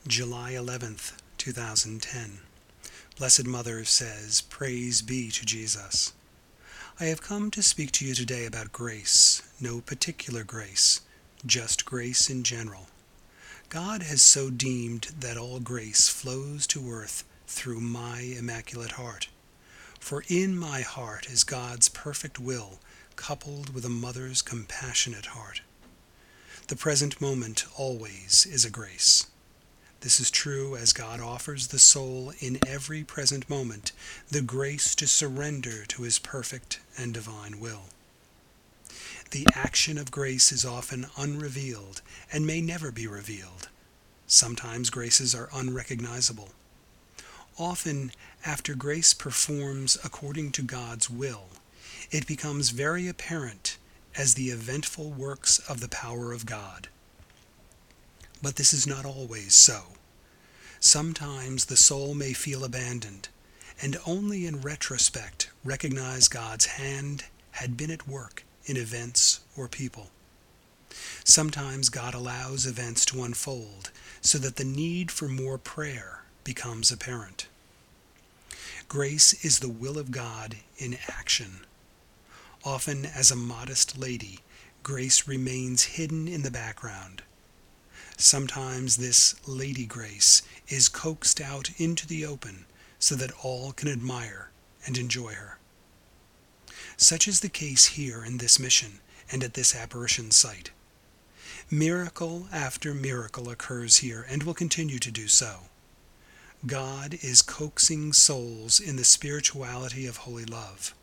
July 11th, 2010. Blessed Mother says, "Praise be to Jesus." I have come to speak to you today about grace, no particular grace, just grace in general. God has so deemed that all grace flows to earth through my Immaculate Heart. For in my heart is God's perfect will, coupled with a mother's compassionate heart. The present moment always is a grace. This is true as God offers the soul in every present moment the grace to surrender to His perfect and divine will. The action of grace is often unrevealed and may never be revealed. Sometimes graces are unrecognizable. Often, after grace performs according to God's will, it becomes very apparent as the eventful works of the power of God. But this is not always so. Sometimes the soul may feel abandoned, and only in retrospect recognize God's hand had been at work in events or people. Sometimes God allows events to unfold so that the need for more prayer becomes apparent. Grace is the will of God in action. Often, as a modest lady, grace remains hidden in the background. Sometimes this Lady Grace is coaxed out into the open so that all can admire and enjoy her. Such is the case here in this mission and at this apparition site. Miracle after miracle occurs here and will continue to do so. God is coaxing souls in the spirituality of holy love.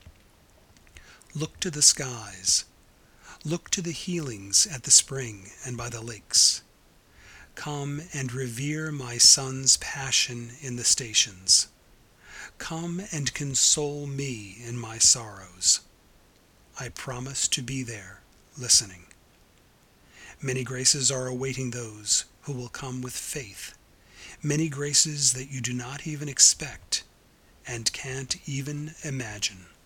Look to the skies. Look to the healings at the spring and by the lakes. Come and revere my Son's passion in the stations. Come and console me in my sorrows. I promise to be there, listening. Many graces are awaiting those who will come with faith. Many graces that you do not even expect and can't even imagine.